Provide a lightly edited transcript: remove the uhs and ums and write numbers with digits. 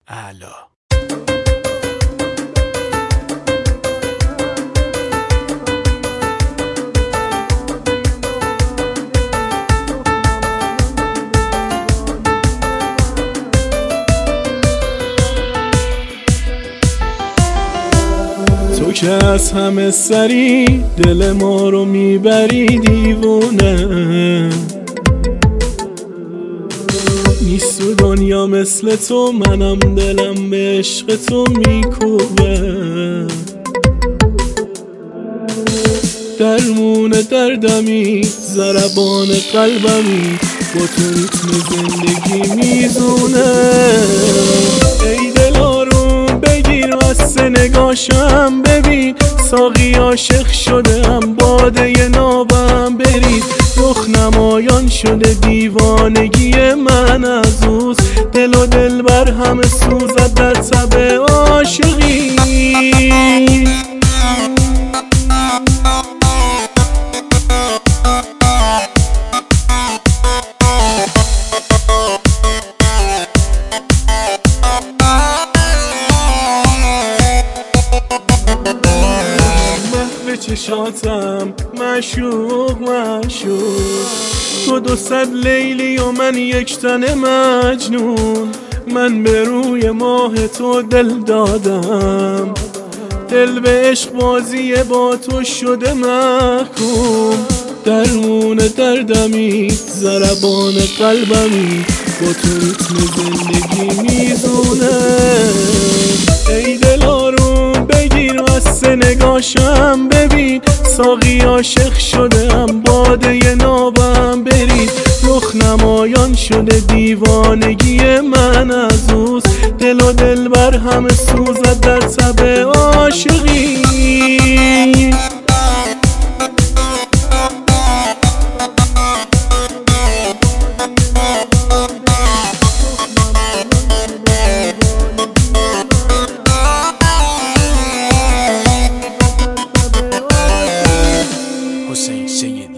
اعلی. تو که از همه سری دل ما رو میبری دیوونه، نیست تو دنیا مثل تو، منم دلم به عشق تو میکوبه. درمون دردمی، ضربان قلبمی، با تو ریتم زندگی میزونه. ای دل آروم بگیر واسه نگاشم ببین، ساقی عاشق شدم باده نابم برید، رخ نمایان شده دیوانگی من از اوست، دل و دل بر همه سوزد در تب عاشقی. چشاتم معشوق معشوق، تو 200 لیلی و من یک تن مجنون، من به روی ماه تو دل دادم، دل به عشق بازی با تو شده محکوم. درمون دردمی، ضربان قلبمی، با تو ریتم زندگی میزونه. ای دل آروم بگیر واسه نگاشم ببین، ساقی عاشق شدم باده نابم برید، رخ نمایان شده دیوانگی من از اوست، دل و دل بر همه سوزد در تب عاشقی. حسین سید